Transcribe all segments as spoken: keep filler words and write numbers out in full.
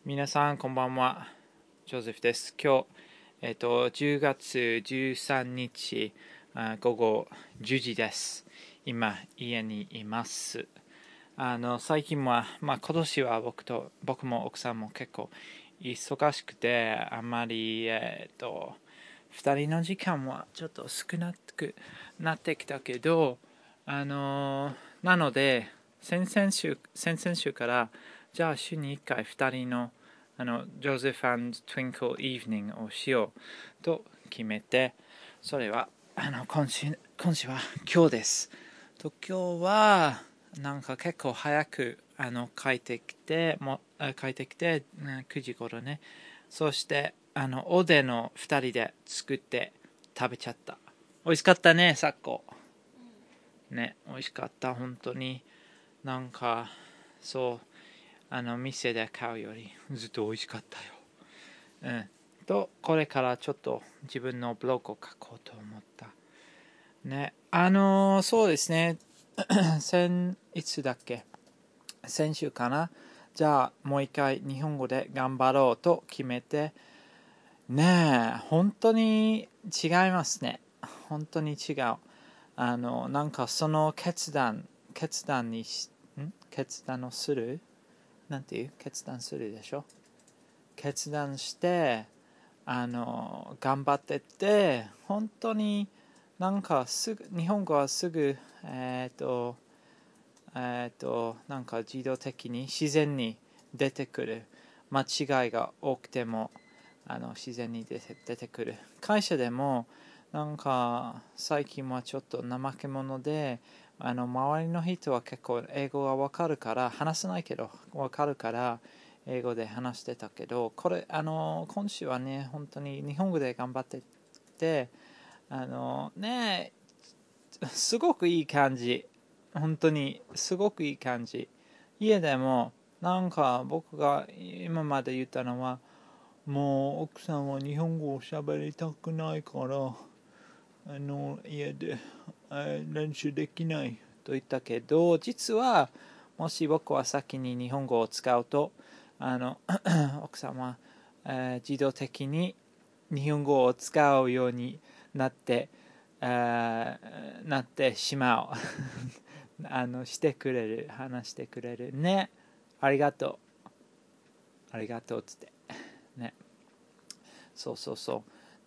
皆さんこんばんは。ジョゼフです。今日、えっと、じゅうがつじゅうさんにちあ午後じゅうじです。今、家にいます。あの最近は、まあ、今年は僕と僕も奥さんも結構忙しくて、あまり、えっと、ふたりの時間はちょっと少なくなってきたけど、あのなので、先々週、先々週から、じゃあ週にいっかいふたりのあのジョゼフ&トゥインクル・イーブニングをしようと決めて、それはあの今週今週は今日です。と今日はなんか結構早くあの帰ってきても帰ってきてくじ頃ね。そしてあのおでのふたりで作って食べちゃった。美味しかったね、さっこ。ね、美味しかった、本当に。なんかそうあの店で買うよりずっと美味しかったよ。うんとこれからちょっと自分のブログを書こうと思ったね。あのー、そうですね。先いつだっけ先週かな。じゃあもう一回日本語で頑張ろうと決めてねえ、本当に違いますね。本当に違う。あのなんかその決断決断にしん決断をするなんていう決断するでしょ。決断してあの頑張ってって本当になんかすぐ日本語はすぐえっ、ー、とえっ、ー、となんか自動的に自然に出てくる。間違いが多くてもあの自然に出て、出てくる。会社でもなんか最近はちょっと怠け者で、あの周りの人は結構英語がわかるから話せないけどわかるから英語で話してたけど、これあの今週はね本当に日本語で頑張ってて、あのねすごくいい感じ。本当にすごくいい感じ。家でもなんか僕が今まで言ったのは、もう奥さんは日本語を喋りたくないからあの家で練習できないと言ったけど、実はもし僕は先に日本語を使うとあの奥さんは、えー自動的に日本語を使うようになってあなってしまうあのしてくれる、話してくれるね。ありがとうありがとうつってね。そうそうそう。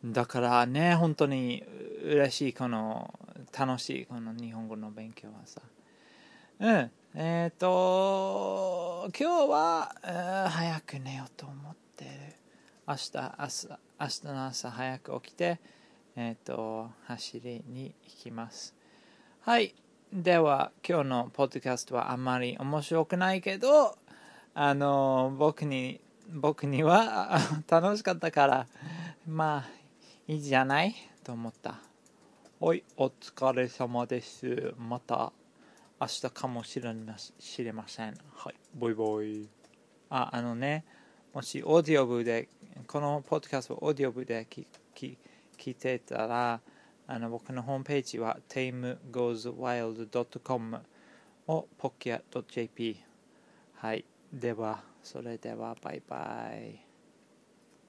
だからね、本当に嬉しい、この楽しいこの日本語の勉強はさ。うんえっ、ー、と今日は、えー早く寝ようと思ってる。明日朝明日の朝早く起きてえっ、ー、と走りに行きます。はい。では今日のポッドキャストはあんまり面白くないけど、あの僕に僕には楽しかったからまあいいじゃないと思った。はい、お疲れ様です。また明日かもしれません。はい、バイバイ。あ、あのね、もしオーディオ部で、このポッドキャストをオーディオ部で聞き聞いてたら、あの僕のホームページは テイムゴーズワイルドドットコム を ポッキャドットジェーピー。はい、では、それではバイバイ。